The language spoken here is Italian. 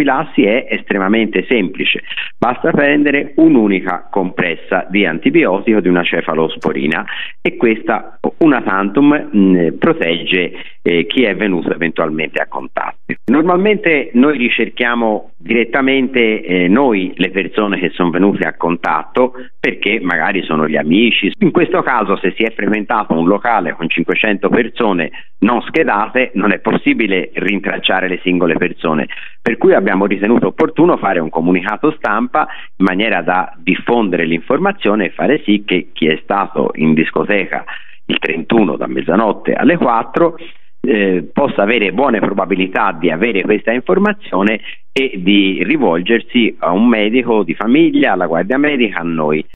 profilassi è estremamente semplice, basta prendere un'unica compressa di antibiotico di una cefalosporina e questa una tantum protegge chi è venuto eventualmente a contatto. Normalmente noi ricerchiamo direttamente noi le persone che sono venute a contatto, perché magari sono gli amici. In questo caso, se si è frequentato un locale con 500 persone non schedate, non è possibile rintracciare le singole persone, per cui abbiamo ritenuto opportuno fare un comunicato stampa in maniera da diffondere l'informazione e fare sì che chi è stato in discoteca il 31 da mezzanotte alle 4 possa avere buone probabilità di avere questa informazione e di rivolgersi a un medico di famiglia, alla guardia medica, a noi.